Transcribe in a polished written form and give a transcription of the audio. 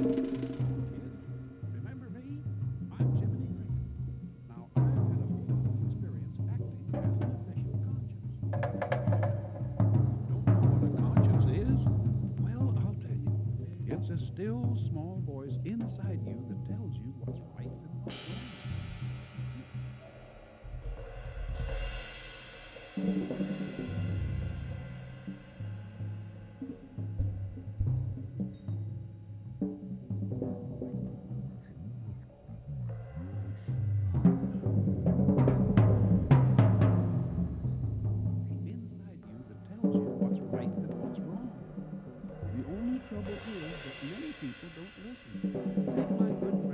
Kids, remember me? I'm Jiminy Cricket. Now, I've had a little experience acting as an official conscience. Don't know what a conscience is? Well, I'll tell you. It's a still, small voice inside you that tells you what's right and what's wrong. You, inside you that tells you what's right and what's wrong. The only trouble is that many people don't listen. Take my good